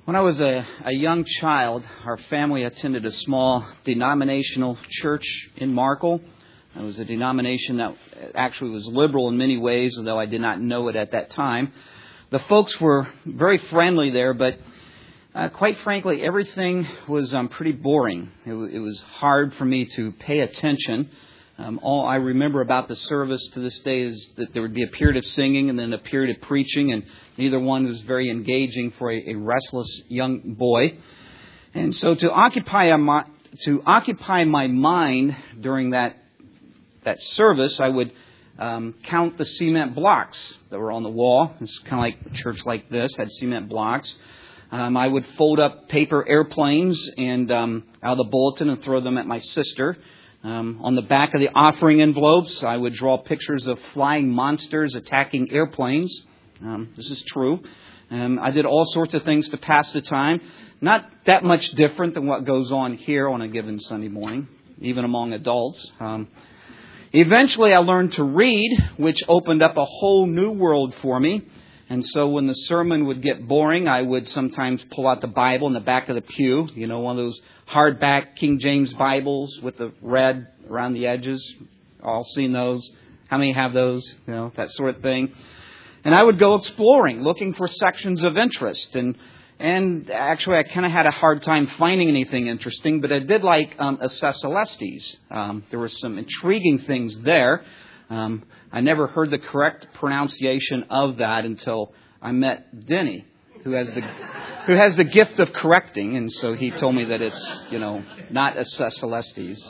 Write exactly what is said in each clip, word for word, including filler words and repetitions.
When I was a, a young child, our family attended a small denominational church in Markle. It was a denomination that actually was liberal in many ways, although I did not know it at that time. The folks were very friendly there, but uh, quite frankly, everything was um, pretty boring. It, w- it was hard for me to pay attention. Um, all I remember about the service to this day is that there would be a period of singing and then a period of preaching, and neither one was very engaging for a, a restless young boy. And so to occupy a, my, to occupy my mind during that that service, I would um, count the cement blocks that were on the wall. It's kind of like a church like this had cement blocks. Um, I would fold up paper airplanes and um, out of the bulletin and throw them at my sister. Um, on the back of the offering envelopes, I would draw pictures of flying monsters attacking airplanes. Um, this is true. Um, I did all sorts of things to pass the time. Not that much different than what goes on here on a given Sunday morning, even among adults. Um, eventually, I learned to read, which opened up a whole new world for me. And so when the sermon would get boring, I would sometimes pull out the Bible in the back of the pew, you know, one of those hardback King James Bibles with the red around the edges. All seen those? How many have those? You know, that sort of thing. And I would go exploring, looking for sections of interest. And and actually, I kind of had a hard time finding anything interesting, but I did like um, Esse Celestes. Um, there were some intriguing things there. Um, I never heard the correct pronunciation of that until I met Denny, who has the who has the gift of correcting, and so he told me that it's, you know, not Esse Celestes.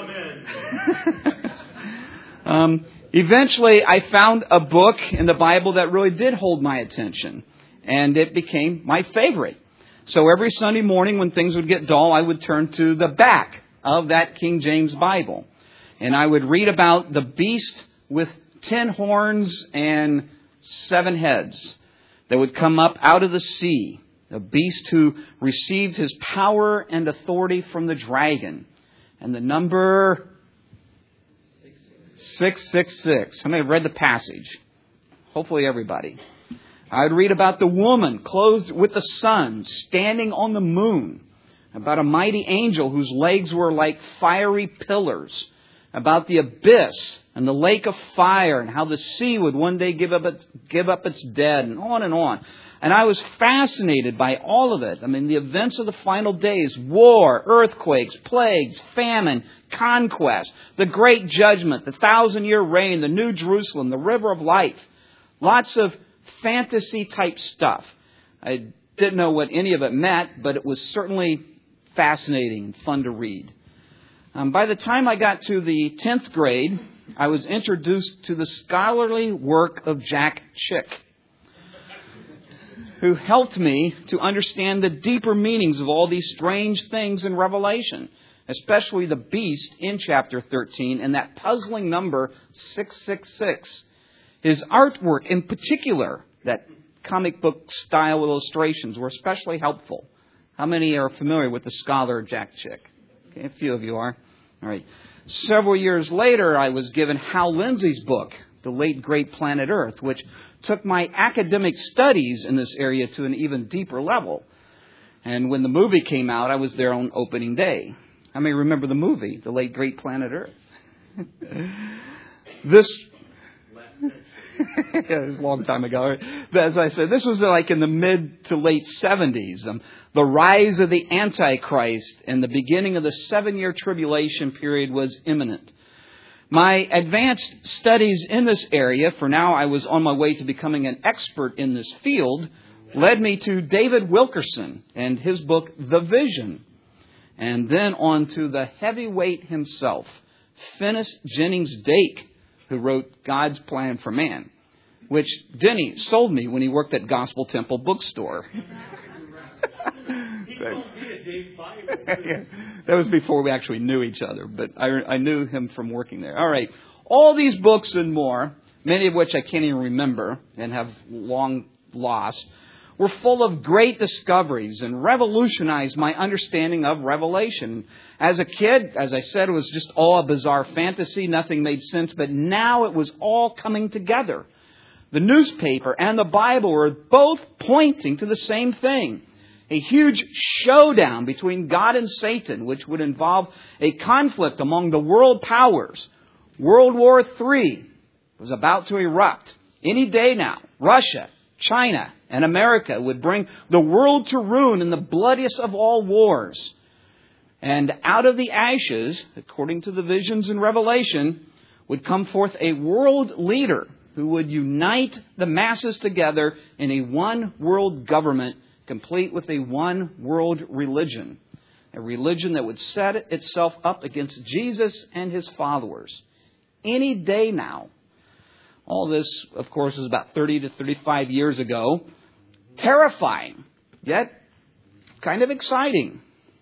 Amen. um, eventually, I found a book in the Bible that really did hold my attention, and it became my favorite. So every Sunday morning when things would get dull, I would turn to the back of that King James Bible. And I would read about the beast with ten horns and seven heads that would come up out of the sea. The beast who received his power and authority from the dragon. And the number six six six. How many have read the passage? Hopefully everybody. I would read about the woman clothed with the sun, standing on the moon. About a mighty angel whose legs were like fiery pillars. About the abyss and the lake of fire and how the sea would one day give up its, give up its dead, and on and on. And I was fascinated by all of it. I mean, the events of the final days, war, earthquakes, plagues, famine, conquest, the great judgment, the thousand-year reign, the New Jerusalem, the river of life. Lots of fantasy-type stuff. I didn't know what any of it meant, but it was certainly fascinating and fun to read. Um, by the time I got to the tenth grade, I was introduced to the scholarly work of Jack Chick, who helped me to understand the deeper meanings of all these strange things in Revelation, especially the beast in chapter thirteen and that puzzling number six six six. His artwork in particular, that comic book style illustrations, were especially helpful. How many are familiar with the scholar Jack Chick? Okay, a few of you are. All right. Several years later, I was given Hal Lindsey's book, The Late Great Planet Earth, which took my academic studies in this area to an even deeper level. And when the movie came out, I was there on opening day. How many remember the movie, The Late Great Planet Earth? This... yeah, it was a long time ago. As I said, this was like in the mid to late seventies. Um, the rise of the Antichrist and the beginning of the seven-year tribulation period was imminent. My advanced studies in this area, for now I was on my way to becoming an expert in this field, led me to David Wilkerson and his book, The Vision. And then on to the heavyweight himself, Finis Jennings Dake, who wrote God's Plan for Man, which Denny sold me when he worked at Gospel Temple Bookstore. That was before we actually knew each other, but I, I knew him from working there. All right. All these books and more, many of which I can't even remember and have long lost, were full of great discoveries and revolutionized my understanding of Revelation. As a kid, as I said, it was just all a bizarre fantasy. Nothing made sense. But now it was all coming together. The newspaper and the Bible were both pointing to the same thing. a huge showdown between God and Satan, which would involve a conflict among the world powers. World War Three was about to erupt. Any day now, Russia, China, and America would bring the world to ruin in the bloodiest of all wars. And out of the ashes, according to the visions in Revelation, would come forth a world leader who would unite the masses together in a one world government, complete with a one world religion. A religion that would set itself up against Jesus and his followers. Any day now. All this, of course, is about thirty to thirty-five years ago. Terrifying, yet kind of exciting.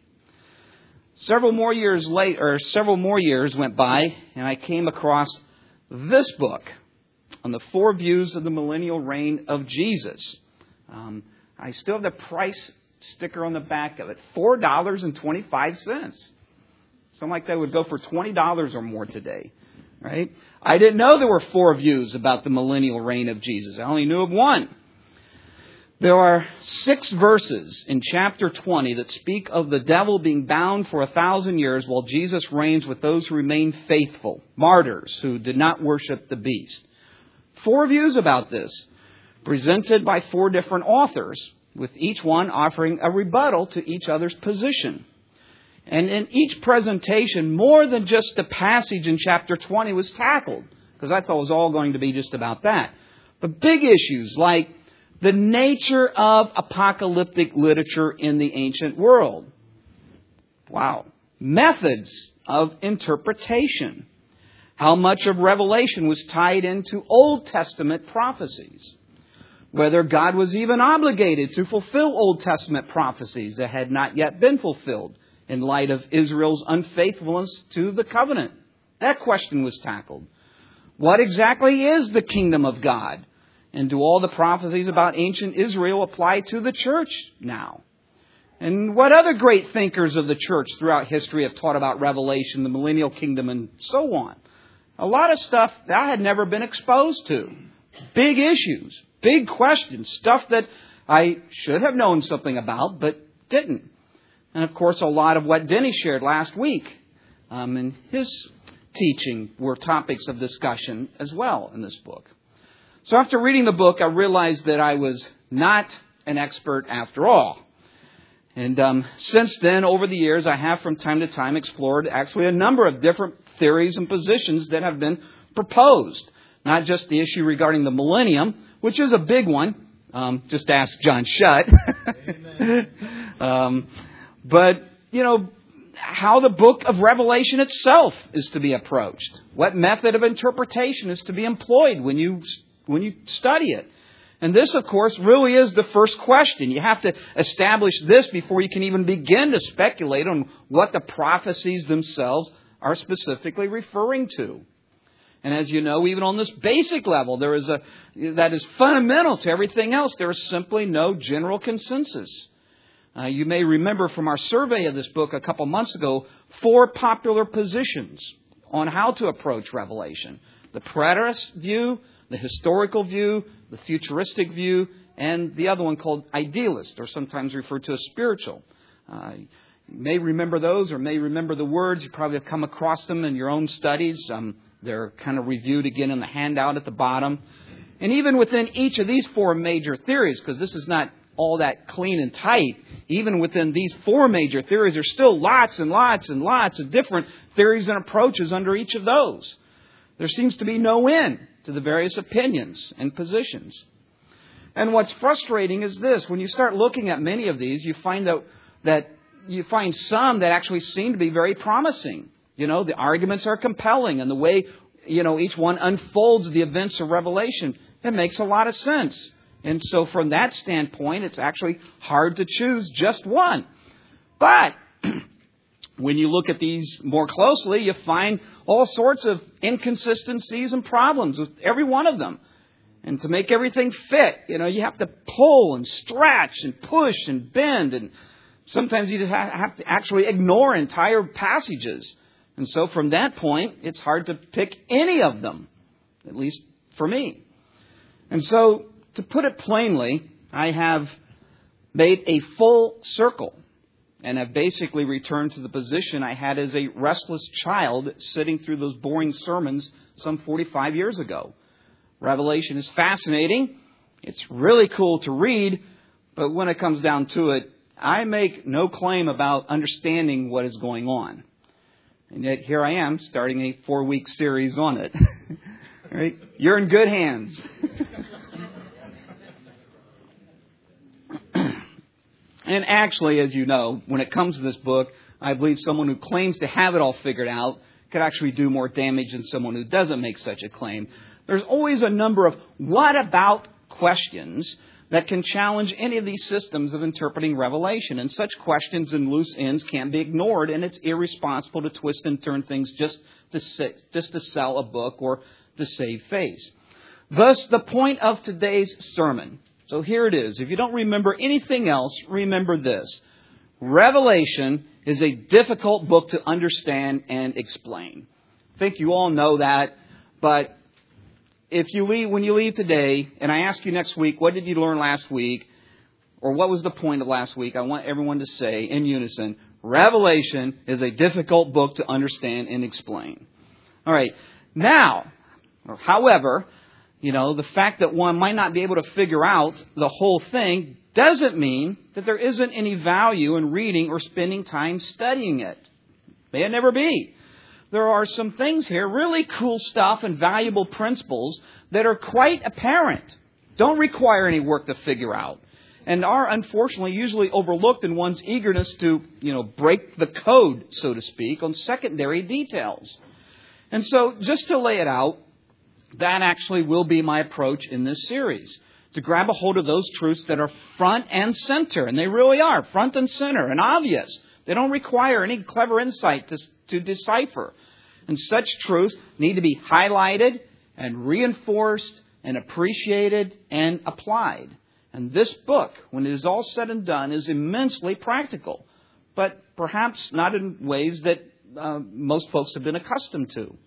Several more years later, or several more years went by, and I came across this book on the four views of the millennial reign of Jesus. Um, I still have the price sticker on the back of it, four dollars and twenty-five cents. Something like that would go for twenty dollars or more today, right? I didn't know there were four views about the millennial reign of Jesus. I only knew of one. There are six verses in chapter twenty that speak of the devil being bound for a thousand years while Jesus reigns with those who remain faithful, martyrs who did not worship the beast. Four views about this, presented by four different authors, with each one offering a rebuttal to each other's position. And in each presentation, more than just the passage in chapter twenty was tackled, because I thought it was all going to be just about that. But big issues like the nature of apocalyptic literature in the ancient world. Wow. Methods of interpretation. How much of Revelation was tied into Old Testament prophecies. Whether God was even obligated to fulfill Old Testament prophecies that had not yet been fulfilled in light of Israel's unfaithfulness to the covenant. That question was tackled. What exactly is the kingdom of God? And do all the prophecies about ancient Israel apply to the church now? And what other great thinkers of the church throughout history have taught about Revelation, the millennial kingdom, and so on? A lot of stuff that I had never been exposed to. Big issues, big questions, stuff that I should have known something about, but didn't. And of course, a lot of what Denny shared last week um, in his teaching were topics of discussion as well in this book. So after reading the book, I realized that I was not an expert after all. And um, since then, over the years, I have from time to time explored actually a number of different theories and positions that have been proposed. Not just the issue regarding the millennium, which is a big one. Um, just ask John Shutt. um, but, you know, how the book of Revelation itself is to be approached. What method of interpretation is to be employed when you when you study it. And this, of course, really is the first question. You have to establish this before you can even begin to speculate on what the prophecies themselves are specifically referring to. And as you know, even on this basic level, there is a that is fundamental to everything else. There is simply no general consensus. Uh, you may remember from our survey of this book a couple months ago, four popular positions on how to approach Revelation. The preterist view, the historical view, the futuristic view, and the other one called idealist, or sometimes referred to as spiritual. Uh, you may remember those or may remember the words. You probably have come across them in your own studies. Um, they're kind of reviewed again in the handout at the bottom. And even within each of these four major theories, because this is not all that clean and tight, even within these four major theories, there's still lots and lots and lots of different theories and approaches under each of those. There seems to be no end to the various opinions and positions. And what's frustrating is this. When you start looking at many of these, you find that, that you find some that actually seem to be very promising. You know, the arguments are compelling, and the way, you know, each one unfolds the events of Revelation, it makes a lot of sense. And so from that standpoint, it's actually hard to choose just one. But when you look at these more closely, you find all sorts of inconsistencies and problems with every one of them. And to make everything fit, you know, you have to pull and stretch and push and bend. And sometimes you just have to actually ignore entire passages. And so from that point, it's hard to pick any of them, at least for me. And so, to put it plainly, I have made a full circle and have basically returned to the position I had as a restless child sitting through those boring sermons some forty-five years ago. Revelation is fascinating. It's really cool to read, but when it comes down to it, I make no claim about understanding what is going on. And yet here I am starting a four-week series on it. Right? You're in good hands. And actually, as you know, when it comes to this book, I believe someone who claims to have it all figured out could actually do more damage than someone who doesn't make such a claim. There's always a number of what about questions that can challenge any of these systems of interpreting Revelation. And such questions and loose ends can't be ignored, and it's irresponsible to twist and turn things just to, sit, just to sell a book or to save face. Thus, the point of today's sermon. So here it is. If you don't remember anything else, remember this. Revelation is a difficult book to understand and explain. I think you all know that, but if you leave, when you leave today, and I ask you next week, what did you learn last week? Or what was the point of last week? I want everyone to say in unison, Revelation is a difficult book to understand and explain. All right. Now, or however, you know, the fact that one might not be able to figure out the whole thing doesn't mean that there isn't any value in reading or spending time studying it. May it never be. There are some things here, really cool stuff and valuable principles that are quite apparent, don't require any work to figure out, and are unfortunately usually overlooked in one's eagerness to, you know, break the code, so to speak, on secondary details. And so just to lay it out, that actually will be my approach in this series, to grab a hold of those truths that are front and center, and they really are front and center and obvious. They don't require any clever insight to, to decipher. And such truths need to be highlighted and reinforced and appreciated and applied. And this book, when it is all said and done, is immensely practical, but perhaps not in ways that uh, most folks have been accustomed to.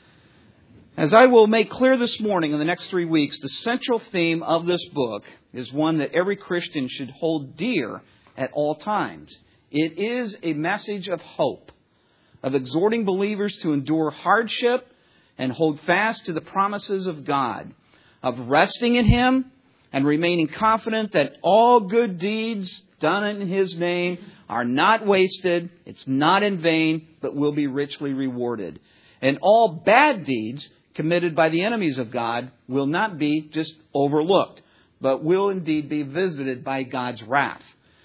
As I will make clear this morning in the next three weeks, the central theme of this book is one that every Christian should hold dear at all times. It is a message of hope, of exhorting believers to endure hardship and hold fast to the promises of God, of resting in Him and remaining confident that all good deeds done in His name are not wasted, it's not in vain, but will be richly rewarded. And all bad deeds committed by the enemies of God will not be just overlooked, but will indeed be visited by God's wrath.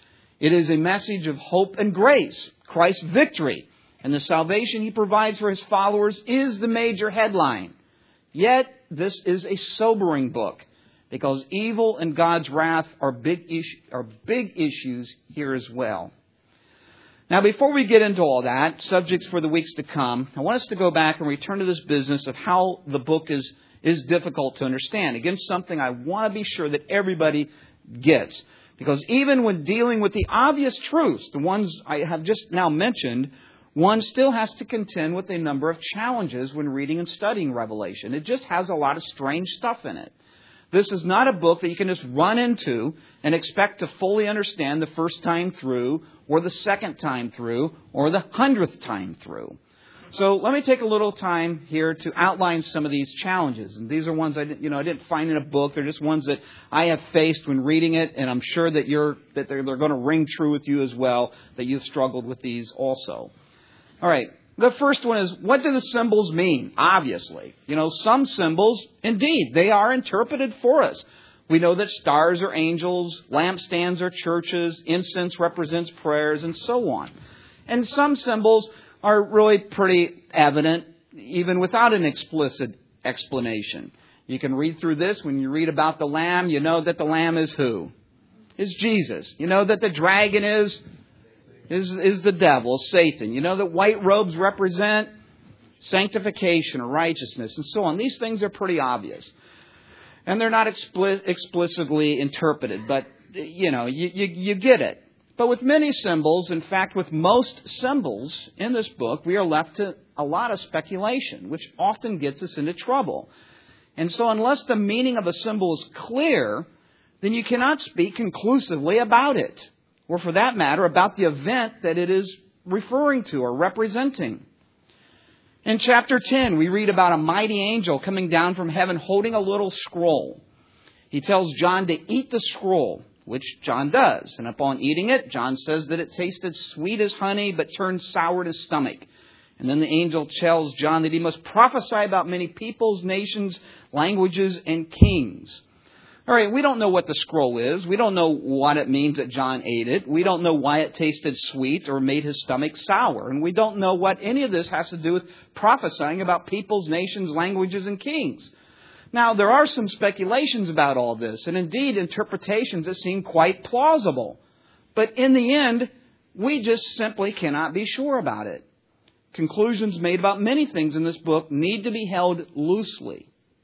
It is a message of hope and grace, Christ's victory, and the salvation He provides for His followers is the major headline. Yet, this is a sobering book, because evil and God's wrath are big, issue, are big issues here as well. Now, before we get into all that, subjects for the weeks to come, I want us to go back and return to this business of how the book is, is difficult to understand. Again, something I want to be sure that everybody gets. Because even when dealing with the obvious truths, the ones I have just now mentioned, one still has to contend with a number of challenges when reading and studying Revelation. It just has a lot of strange stuff in it. This is not a book that you can just run into and expect to fully understand the first time through, or the second time through, or the hundredth time through. So let me take a little time here to outline some of these challenges. And these are ones I didn't, you know, I didn't find in a book. They're just ones that I have faced when reading it, and I'm sure that you're that they're, they're going to ring true with you as well, that you've struggled with these also. All right. The first one is, what do the symbols mean? Obviously. You know, some symbols, indeed, they are interpreted for us. We know that stars are angels, lampstands are churches, incense represents prayers, and so on. And some symbols are really pretty evident, even without an explicit explanation. You can read through this. When you read about the Lamb, you know that the Lamb is who? Is Jesus. You know that the dragon is... Is, is the devil, Satan. You know that white robes represent sanctification or righteousness and so on. These things are pretty obvious. And they're not expli- explicitly interpreted, but, you know, you, you, you get it. But with many symbols, in fact, with most symbols in this book, we are left to a lot of speculation, which often gets us into trouble. And so unless the meaning of a symbol is clear, then you cannot speak conclusively about it, or for that matter, about the event that it is referring to or representing. In chapter ten, we read about a mighty angel coming down from heaven holding a little scroll. He tells John to eat the scroll, which John does. And upon eating it, John says that it tasted sweet as honey, but turned sour to his stomach. And then the angel tells John that he must prophesy about many peoples, nations, languages, and kings. All right, we don't know what the scroll is. We don't know what it means that John ate it. We don't know why it tasted sweet or made his stomach sour. And we don't know what any of this has to do with prophesying about peoples, nations, languages, and kings. Now, there are some speculations about all this, and indeed interpretations that seem quite plausible. But in the end, we just simply cannot be sure about it. Conclusions made about many things in this book need to be held loosely.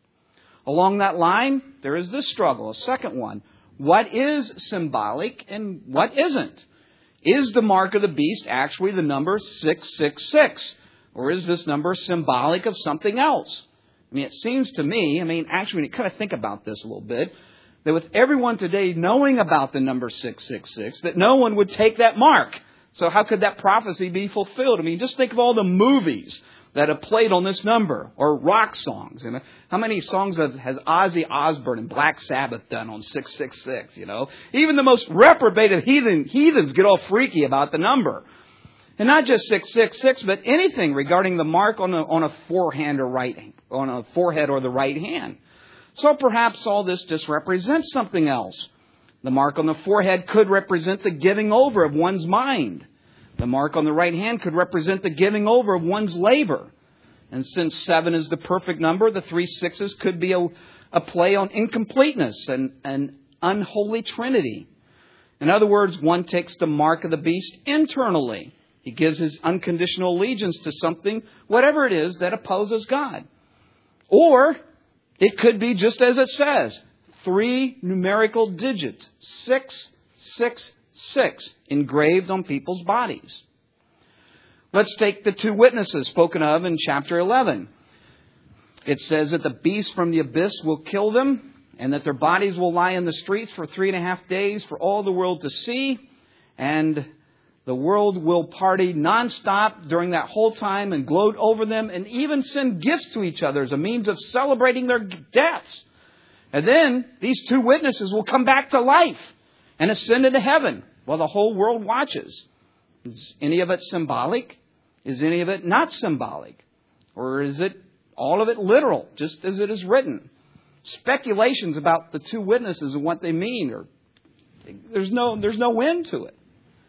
Along that line, there is this struggle, a second one. What is symbolic and what isn't? Is the mark of the beast actually the number six six six? Or is this number symbolic of something else? I mean, it seems to me, I mean, actually, when you kind of think about this a little bit, that with everyone today knowing about the number six six six, that no one would take that mark. So how could that prophecy be fulfilled? I mean, just think of all the movies that have played on this number, or rock songs. You know, how many songs has Ozzy Osbourne and Black Sabbath done on six six six? You know, even the most reprobated heathen heathens get all freaky about the number, and not just six six six, but anything regarding the mark on a on a forehand or right on a forehead or the right hand. So perhaps all this just represents something else. The mark on the forehead could represent the giving over of one's mind. The mark on the right hand could represent the giving over of one's labor. And since seven is the perfect number, the three sixes could be a, a play on incompleteness and an unholy trinity. In other words, one takes the mark of the beast internally. He gives his unconditional allegiance to something, whatever it is, that opposes God. Or it could be just as it says, three numerical digits, six, six, six, engraved on people's bodies. Let's take the two witnesses spoken of in chapter eleven. It says that the beast from the abyss will kill them, and that their bodies will lie in the streets for three and a half days for all the world to see, and the world will party nonstop during that whole time and gloat over them and even send gifts to each other as a means of celebrating their deaths. And then these two witnesses will come back to life and ascend into heaven while the whole world watches. Is any of it symbolic? Is any of it not symbolic? Or is it all of it literal, just as it is written? Speculations about the two witnesses and what they mean, or there's no there's no end to it.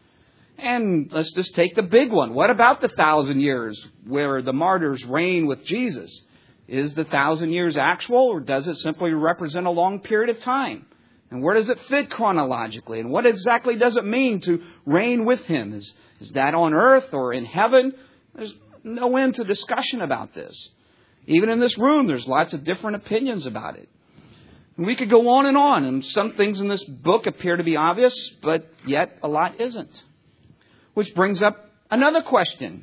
And let's just take the big one. What about the thousand years where the martyrs reign with Jesus? Is the thousand years actual, or does it simply represent a long period of time? And where does it fit chronologically? And what exactly does it mean to reign with Him? Is, is that on earth or in heaven? There's no end to discussion about this. Even in this room, there's lots of different opinions about it. And we could go on and on. And some things in this book appear to be obvious, but yet a lot isn't. Which brings up another question.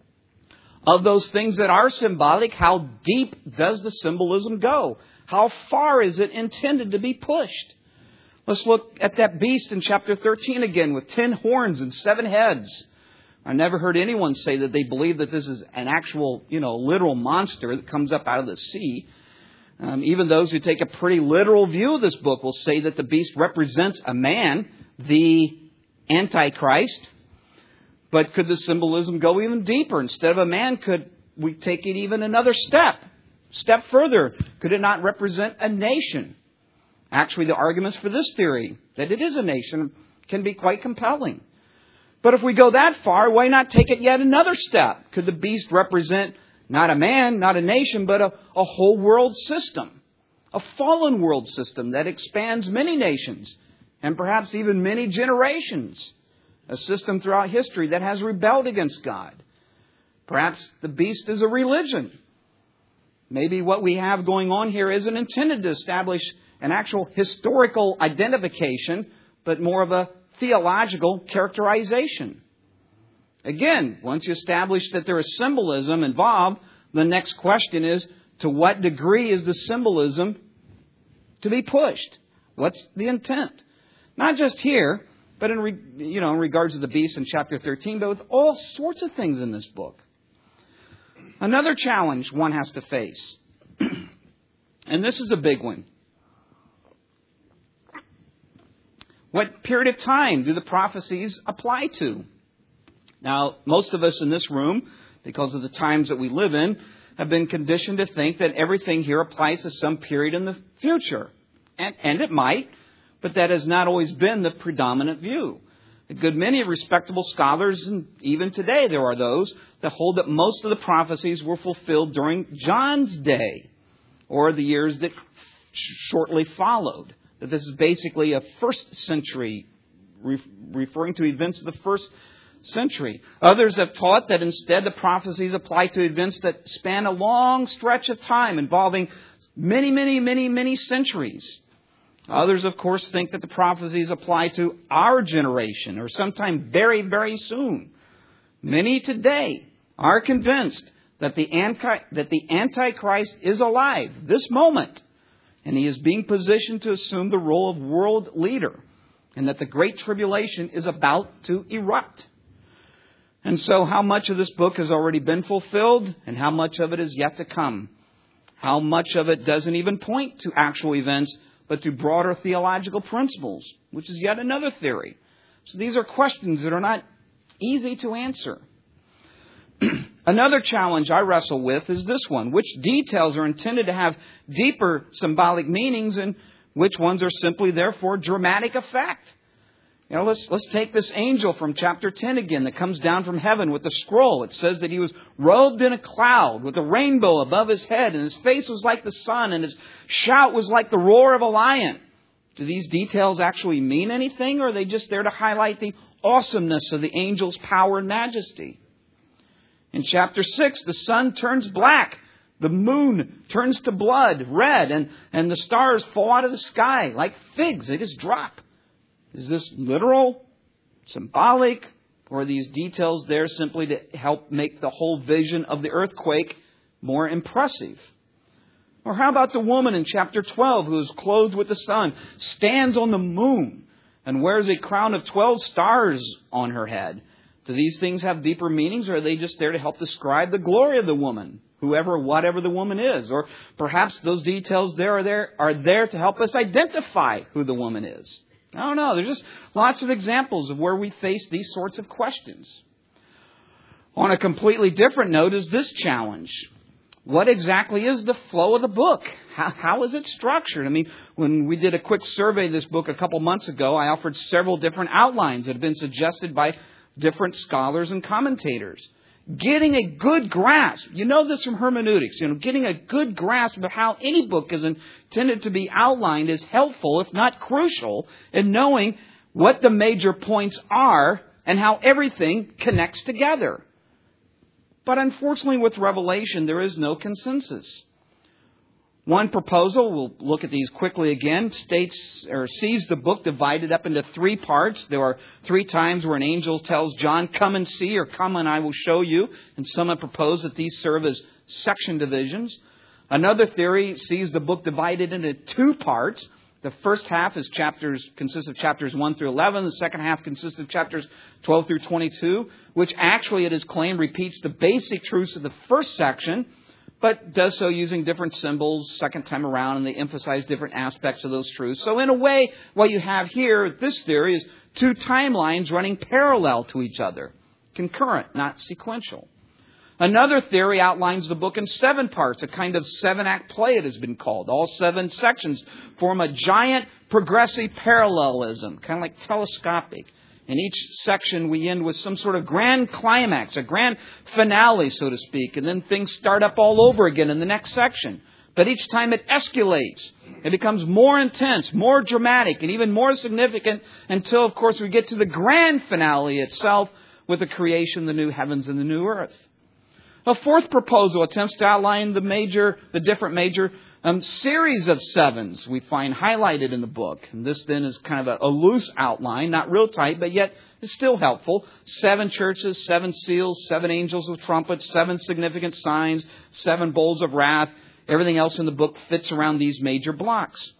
Of those things that are symbolic, how deep does the symbolism go? How far is it intended to be pushed? Let's look at that beast in chapter thirteen again with ten horns and seven heads. I never heard anyone say that they believe that this is an actual, you know, literal monster that comes up out of the sea. Um, even those who take a pretty literal view of this book will say that the beast represents a man, the Antichrist. But could the symbolism go even deeper? Instead of a man, could we take it even another step? Step further, could it not represent a nation? Actually, the arguments for this theory, that it is a nation, can be quite compelling. But if we go that far, why not take it yet another step? Could the beast represent not a man, not a nation, but a, a whole world system? A fallen world system that expands many nations and perhaps even many generations. A system throughout history that has rebelled against God. Perhaps the beast is a religion. Maybe what we have going on here isn't intended to establish an actual historical identification, but more of a theological characterization. Again, once you establish that there is symbolism involved, the next question is, to what degree is the symbolism to be pushed? What's the intent? Not just here, but in re, you know in regards to the beast in chapter thirteen, but with all sorts of things in this book. Another challenge one has to face, and this is a big one. What period of time do the prophecies apply to? Now, most of us in this room, because of the times that we live in, have been conditioned to think that everything here applies to some period in the future. And, and it might, but that has not always been the predominant view. A good many respectable scholars, and even today there are those, that hold that most of the prophecies were fulfilled during John's day, or the years that shortly followed. That this is basically a first century, re- referring to events of the first century. Others have taught that instead the prophecies apply to events that span a long stretch of time involving many, many, many, many centuries. Others, of course, think that the prophecies apply to our generation or sometime very, very soon. Many today are convinced that the anti, that the Antichrist is alive this moment, and he is being positioned to assume the role of world leader, and that the Great Tribulation is about to erupt. And so how much of this book has already been fulfilled and how much of it is yet to come? How much of it doesn't even point to actual events, but to broader theological principles, which is yet another theory. So these are questions that are not easy to answer. Another challenge I wrestle with is this one. Which details are intended to have deeper symbolic meanings and which ones are simply there for dramatic effect? You know, let's let's take this angel from chapter ten again that comes down from heaven with the scroll. It says that he was robed in a cloud with a rainbow above his head, and his face was like the sun, and his shout was like the roar of a lion. Do these details actually mean anything, or are they just there to highlight the awesomeness of the angel's power and majesty? In chapter six, the sun turns black. The moon turns to blood, red, and, and the stars fall out of the sky like figs. They just drop. Is this literal, symbolic, or are these details there simply to help make the whole vision of the earthquake more impressive? Or how about the woman in chapter twelve who is clothed with the sun, stands on the moon, and wears a crown of twelve stars on her head? Do these things have deeper meanings, or are they just there to help describe the glory of the woman, whoever, whatever the woman is? Or perhaps those details there are there are there to help us identify who the woman is. I don't know. There's just lots of examples of where we face these sorts of questions. On a completely different note is this challenge. What exactly is the flow of the book? How, how is it structured? I mean, when we did a quick survey of this book a couple months ago, I offered several different outlines that have been suggested by different scholars and commentators. Getting a good grasp, you know this from hermeneutics, you know, getting a good grasp of how any book is intended to be outlined is helpful, if not crucial, in knowing what the major points are and how everything connects together. But unfortunately with Revelation, there is no consensus. One proposal, we'll look at these quickly again, states or sees the book divided up into three parts. There are three times where an angel tells John, come and see, or come and I will show you. And some have proposed that these serve as section divisions. Another theory sees the book divided into two parts. The first half is chapters consists of chapters one through eleven. The second half consists of chapters twelve through twenty-two, which actually, it is claimed, repeats the basic truths of the first section, but does so using different symbols second time around, and they emphasize different aspects of those truths. So in a way, what you have here, this theory, is two timelines running parallel to each other. Concurrent, not sequential. Another theory outlines the book in seven parts, a kind of seven-act play it has been called. All seven sections form a giant progressive parallelism, kind of like telescopic. In each section, we end with some sort of grand climax, a grand finale, so to speak. And then things start up all over again in the next section. But each time it escalates. It becomes more intense, more dramatic, and even more significant until, of course, we get to the grand finale itself with the creation of the new heavens and the new earth. A fourth proposal attempts to outline the major, the different major um, series of sevens we find highlighted in the book. And this then is kind of a, a loose outline, not real tight, but yet it's still helpful. Seven churches, seven seals, seven angels with trumpets, seven significant signs, seven bowls of wrath. Everything else in the book fits around these major blocks.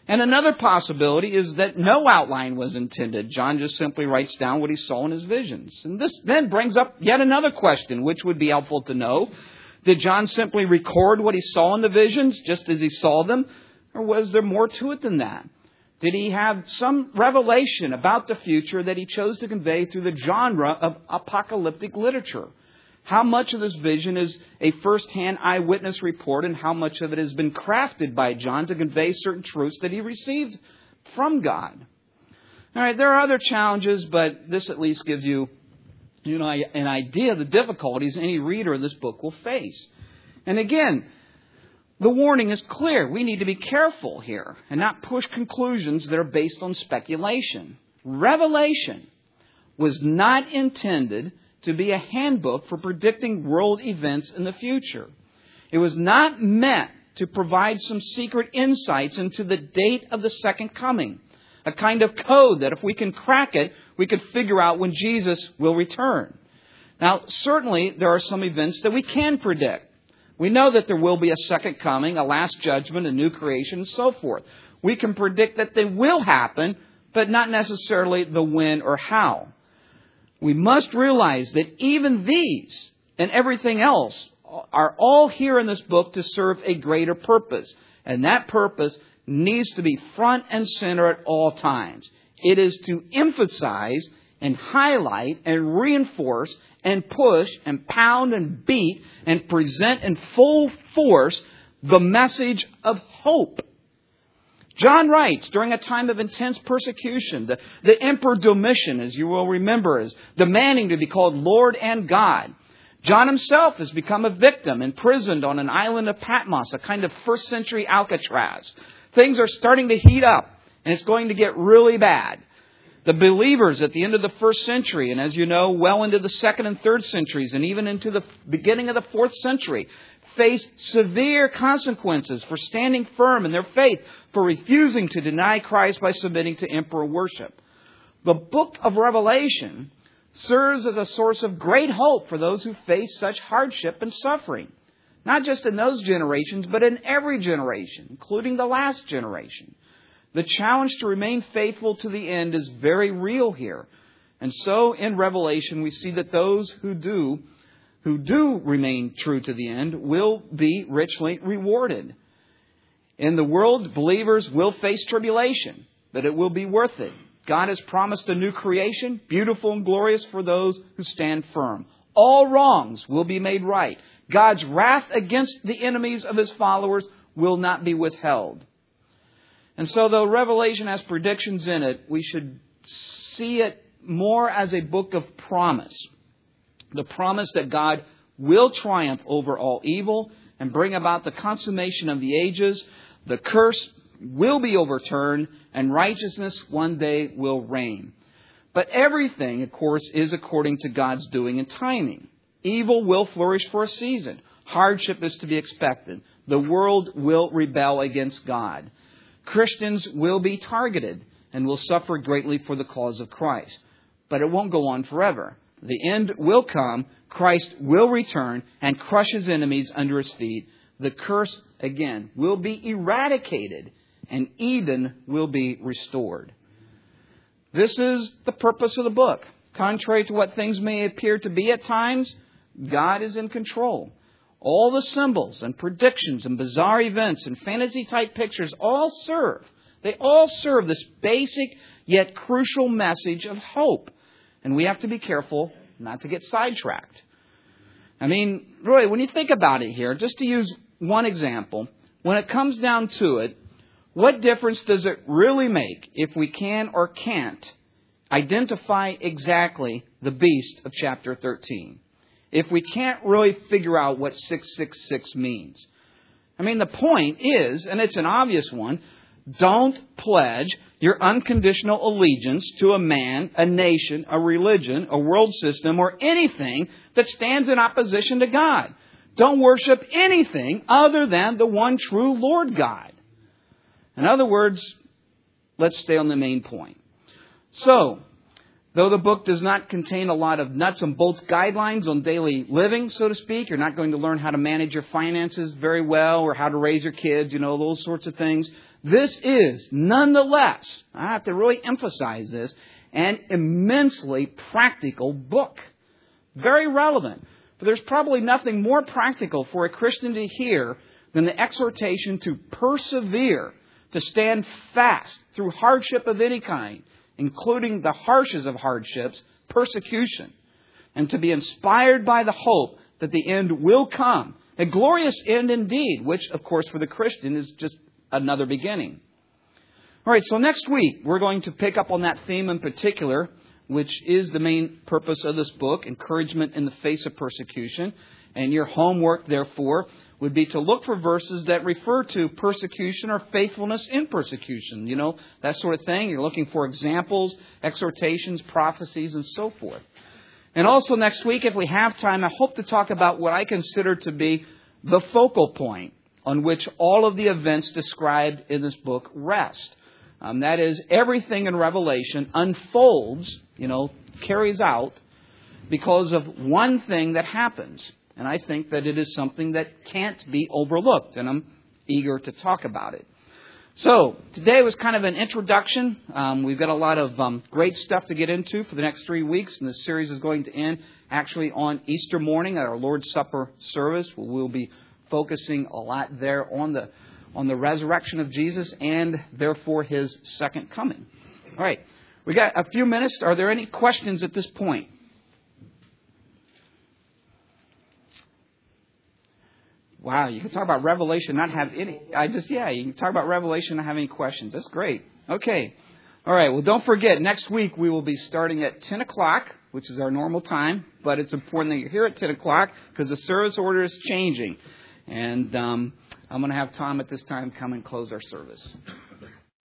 And another possibility is that no outline was intended. John just simply writes down what he saw in his visions. And this then brings up yet another question, which would be helpful to know. Did John simply record what he saw in the visions just as he saw them? Or was there more to it than that? Did he have some revelation about the future that he chose to convey through the genre of apocalyptic literature? How much of this vision is a first-hand eyewitness report, and how much of it has been crafted by John to convey certain truths that he received from God? All right, there are other challenges, but this at least gives you, you know, an idea of the difficulties any reader of this book will face. And again, the warning is clear. We need to be careful here and not push conclusions that are based on speculation. Revelation was not intended to be a handbook for predicting world events in the future. It was not meant to provide some secret insights into the date of the second coming, a kind of code that if we can crack it, we could figure out when Jesus will return. Now, certainly there are some events that we can predict. We know that there will be a second coming, a last judgment, a new creation, and so forth. We can predict that they will happen, but not necessarily the when or how. We must realize that even these and everything else are all here in this book to serve a greater purpose. And that purpose needs to be front and center at all times. It is to emphasize and highlight and reinforce and push and pound and beat and present in full force the message of hope. John writes, during a time of intense persecution, the, the Emperor Domitian, as you will remember, is demanding to be called Lord and God. John himself has become a victim, imprisoned on an island of Patmos, a kind of first century Alcatraz. Things are starting to heat up, and it's going to get really bad. The believers at the end of the first century, and as you know, well into the second and third centuries, and even into the beginning of the fourth century, face severe consequences for standing firm in their faith, for refusing to deny Christ by submitting to emperor worship. The book of Revelation serves as a source of great hope for those who face such hardship and suffering. Not just in those generations, but in every generation, including the last generation. The challenge to remain faithful to the end is very real here. And so in Revelation, we see that those who do, who do remain true to the end will be richly rewarded. In the world, believers will face tribulation, but it will be worth it. God has promised a new creation, beautiful and glorious for those who stand firm. All wrongs will be made right. God's wrath against the enemies of His followers will not be withheld. And so though Revelation has predictions in it, we should see it more as a book of promise. The promise that God will triumph over all evil and bring about the consummation of the ages. The curse will be overturned and righteousness one day will reign. But everything, of course, is according to God's doing and timing. Evil will flourish for a season. Hardship is to be expected. The world will rebel against God. Christians will be targeted and will suffer greatly for the cause of Christ. But it won't go on forever. The end will come. Christ will return and crush His enemies under His feet. The curse, again, will be eradicated and Eden will be restored. This is the purpose of the book. Contrary to what things may appear to be at times, God is in control. All the symbols and predictions and bizarre events and fantasy-type pictures all serve. They all serve this basic yet crucial message of hope. And we have to be careful not to get sidetracked. I mean, really, when you think about it here, just to use one example, when it comes down to it, what difference does it really make if we can or can't identify exactly the beast of chapter thirteen? If we can't really figure out what six six six means. I mean, the point is, and it's an obvious one, don't pledge your unconditional allegiance to a man, a nation, a religion, a world system, or anything that stands in opposition to God. Don't worship anything other than the one true Lord God. In other words, let's stay on the main point. So, though the book does not contain a lot of nuts and bolts guidelines on daily living, so to speak, you're not going to learn how to manage your finances very well or how to raise your kids, you know, those sorts of things. This is, nonetheless, I have to really emphasize this, an immensely practical book. Very relevant. But there's probably nothing more practical for a Christian to hear than the exhortation to persevere, to stand fast through hardship of any kind, including the harshest of hardships, persecution, and to be inspired by the hope that the end will come. A glorious end indeed, which, of course, for the Christian is just another beginning. All right, so next week we're going to pick up on that theme in particular, which is the main purpose of this book, encouragement in the face of persecution. And your homework, therefore, would be to look for verses that refer to persecution or faithfulness in persecution. You know, that sort of thing. You're looking for examples, exhortations, prophecies, and so forth. And also next week, if we have time, I hope to talk about what I consider to be the focal point on which all of the events described in this book rest. Um, that is, everything in Revelation unfolds, you know, carries out because of one thing that happens. And I think that it is something that can't be overlooked, and I'm eager to talk about it. So, today was kind of an introduction. Um, we've got a lot of um, great stuff to get into for the next three weeks, and this series is going to end actually on Easter morning at our Lord's Supper service. We'll be focusing a lot there on the on the resurrection of Jesus and, therefore, His second coming. All right, we got a few minutes. Are there any questions at this point? Wow, you can talk about Revelation, not have any. I just, yeah, you can talk about Revelation, not have any questions. That's great. Okay. All right. Well, don't forget, next week we will be starting at ten o'clock, which is our normal time. But it's important that you're here at ten o'clock because the service order is changing. And um, I'm going to have Tom at this time come and close our service.